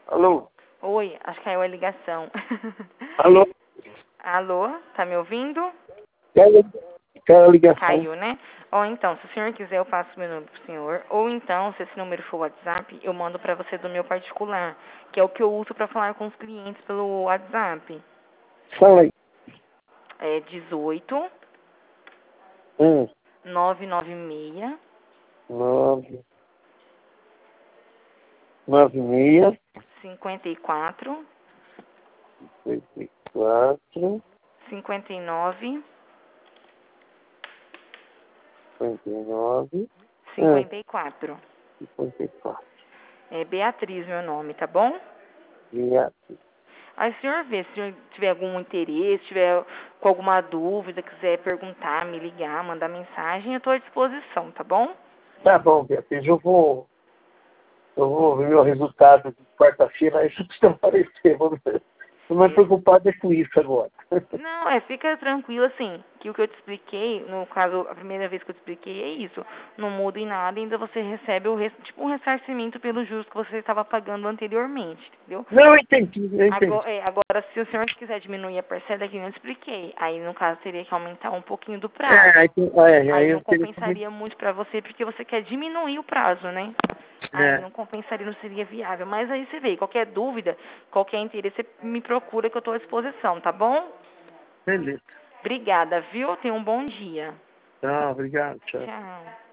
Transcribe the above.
Alô? Oi, acho que caiu a ligação. Alô? Alô, tá me ouvindo? Quero a ligação. Caiu, né? Ou então, se o senhor quiser, eu passo o meu número pro senhor. Ou então, se esse número for WhatsApp, eu mando pra você do meu particular, que é o que eu uso pra falar com os clientes pelo WhatsApp. Fala aí. É 18 Hum. 996 9, 9, 6, 54 54, 59 59, 54. 54. É Beatriz meu nome, tá bom? Beatriz. Aí o senhor vê, se o senhor tiver algum interesse, tiver com alguma dúvida, quiser perguntar, me ligar, mandar mensagem, eu estou à disposição, tá bom? Tá bom, Beatriz. Eu vou ver meu resultado de quarta-feira. Aí você precisa aparecer. Estou mais preocupado é com isso agora. Não, fica tranquilo assim, que o que eu te expliquei, no caso, a primeira vez que eu te expliquei é isso. Não muda em nada, ainda você recebe tipo um ressarcimento pelos juros que você estava pagando anteriormente, entendeu? Não, eu entendi. Agora, se o senhor quiser diminuir a parcela, que eu expliquei, aí no caso teria que aumentar um pouquinho do prazo. Aí Aí não eu teria que... compensaria muito para você, porque você quer diminuir o prazo, né? Aí não compensaria, não seria viável. Mas aí você vê, qualquer dúvida, qualquer interesse, você me procura que eu estou à disposição, tá bom? Beleza. Obrigada, viu? Tenha um bom dia. Tá, obrigado. Tchau. Tchau.